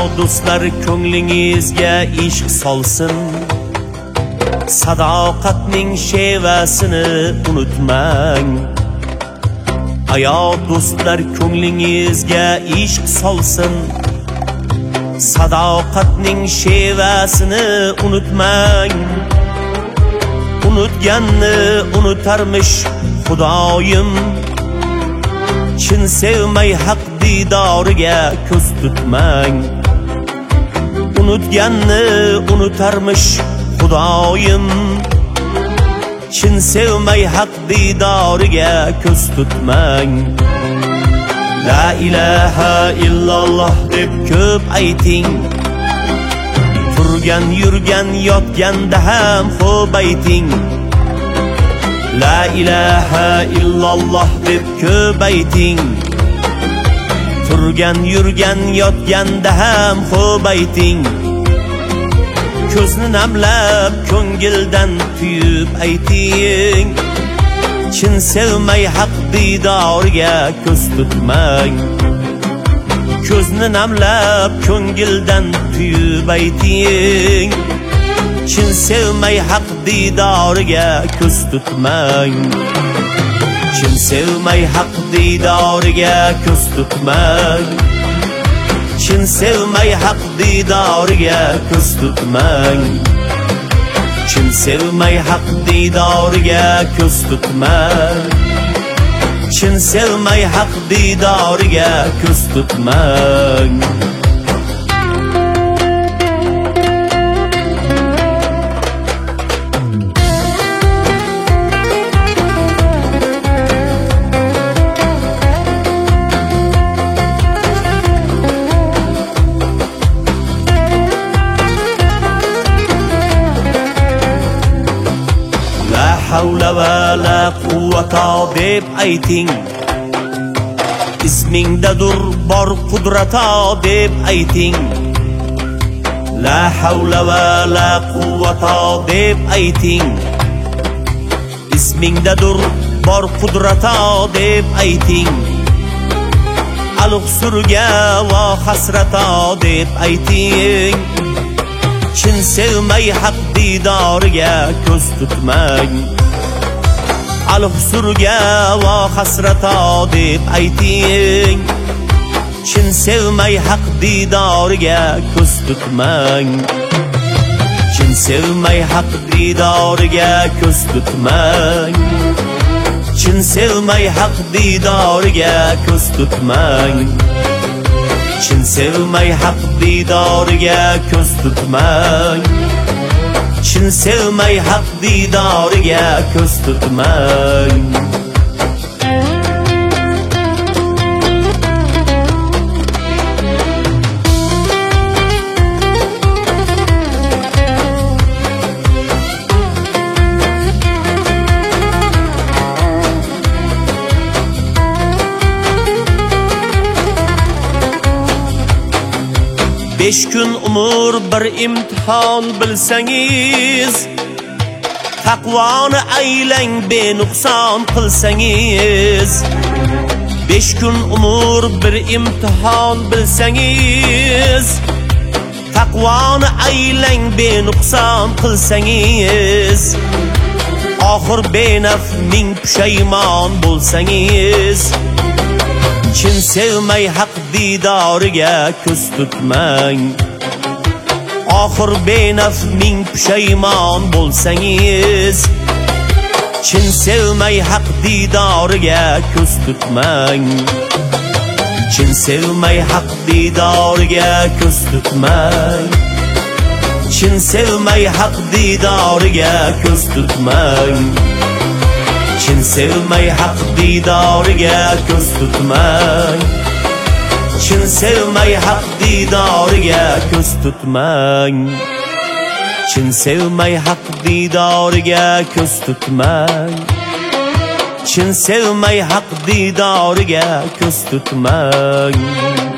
do'stlar ko'nglingizga ishq solsin, sadoqatning shevasini unutmang. Ayo do'stlar ko'nglingizga ishq solsin, sadoqatning shevasini unutmang. Unutganni unutarmish Xudoyim, chin sevmay haq didoriga ko'z tutmang. Unutganni unutarmish Xudoyim, chin sevmay haq didoriga ko'z tutmang. La ilaha illalloh deb ko'p ayting, turgan yurgan yotganda ham xo'p ayting. La ilaha illalloh deb ko'p ayting, turgan yurgan yotganda ham xo'p ayting. Ko'zni namlab ko'ngildan tuyib ayting, chin sevmay haq didoriga ko'z tutmang. Ko'zni namlab ko'ngildan tuyib ayting, chin sevmay haq didoriga ko'z tutmang. Chin sevmay haq didoriga ko'z tutmang. Chin sevmay haq didoriga ko'z tutmang. Chin sevmay haq didoriga ko'z tutmang. Chin sevmay haq didoriga ko'z tutmang. La hawla va la quwwata deb ayting, ismingdadur bor qudrata deb ayting. La hawla va la quwwata deb ayting, ismingdadur bor qudrata deb ayting. Alug' surga va hasrata deb ayting, chin sevmay haq didoriga ko'z tutmang. Alug' surga va hasrata deb ayting, chin sevmay haq didoriga ko'z tutmang. Chin sevmay haq didoriga ko'z tutmang. Chin sevmay haq didoriga ko'z tutmang. Chin sevmay haq didoriga ko'z tutmang. Chin sevmay haq didoriga ko'z tutmang. Besh kun umr bir imtihon bilsangiz, taqvoni aylang benuqson qilsangiz. Besh kun umr bir imtihon bilsangiz, taqvoni aylang benuqson qilsangiz. Oxir benaf ming pushaymon bo'lsangiz, chin sevmay haq didoriga ko'z tutmang. Oxir benaf ming pushaymon bo'lsangiz, chin sevmay haq didoriga ko'z tutmang. Chin sevmay haq didoriga ko'z tutmang. Chin sevmay haq didoriga ko'z tutmang. Chin sevmay haq didoriga ko'z tutmang. Chin sevmay haq didoriga ko'z tutmang. Chin sevmay haq didoriga ko'z tutmang. Chin sevmay haq didoriga ko'z tutmang.